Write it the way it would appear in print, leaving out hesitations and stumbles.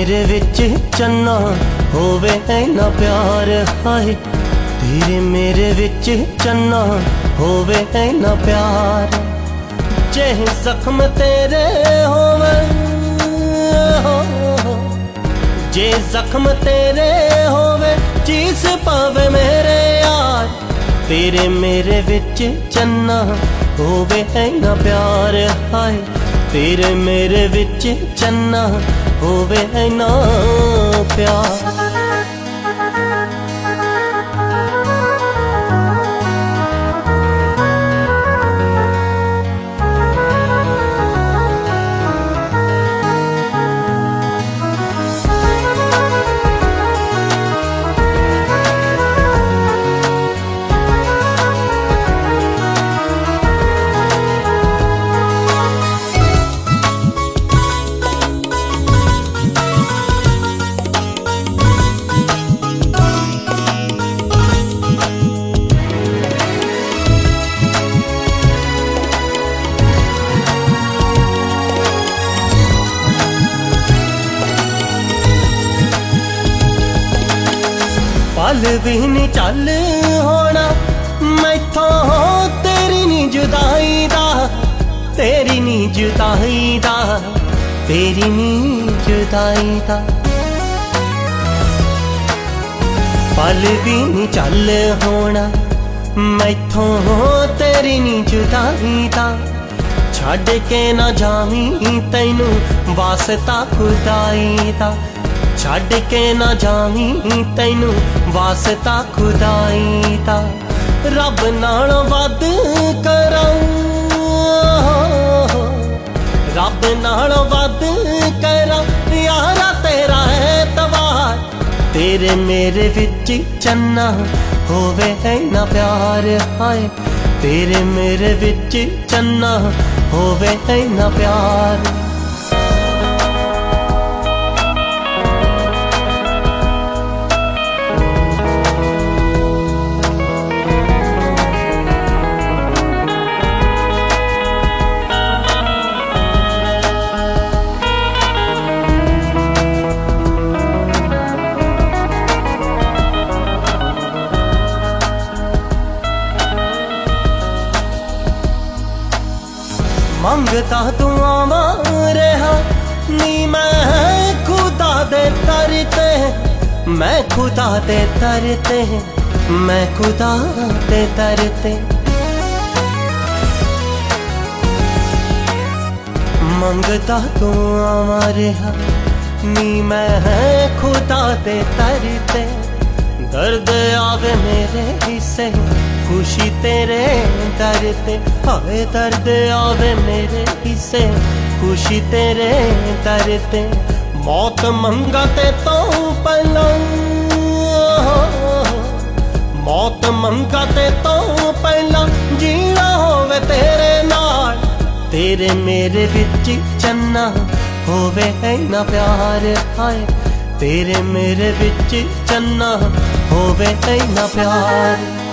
मेरे विच चन्ना होवे इन्ना प्यार हाय, तेरे मेरे विच चन्ना होवे इन्ना प्यार। जे जख्म तेरे होवे, जे जख्म तेरे होवे चीस पावे मेरे यार, तेरे मेरे विच चन्ना होवे इन्ना प्यार हाय, तेरे मेरे विच चन्ना होवे इन्ना प्यार। पल भी नी चल होना मैथों तेरी नी जुदाई दा, तेरी नी जुदाई दा, तेरी नी जुदाई दा। पल भी नी चल होना मैथों तेरी नी जुदाई दा, छड़ के ना जावी तैनू वास्ता खुदाई दा, छड़ के ना जावी तैनू वास्ता खुदाई दा। रब नाल वध करां, रब नाल वध करां यारा तेरा एतवार, तेरे मेरे विच चन्ना होवे इन्ना प्यार हाय, तेरे मेरे विच चन्ना होवे इन्ना प्यार। मंगता दुआवां रहा नी मैं खुदा दे तरते, मैं खुदा दे तरते, मैं खुदा दे तरते। मंगता दुआवां रहा नी मैं खुदा दे तरते, दर्द आवे मेरे हिस्से खुशी तेरे दर ते, हाय दर्द आवे मेरे हिस्से खुशी तेरे दर ते। मौत मंगा ते तो पहला, मौत मंगा ते तो पहला जीना होवे तेरे नाल, तेरे मेरे विच चन्ना होवे इन्ना प्यार हाय, तेरे मेरे विच चन्ना होवे इन्ना प्यार।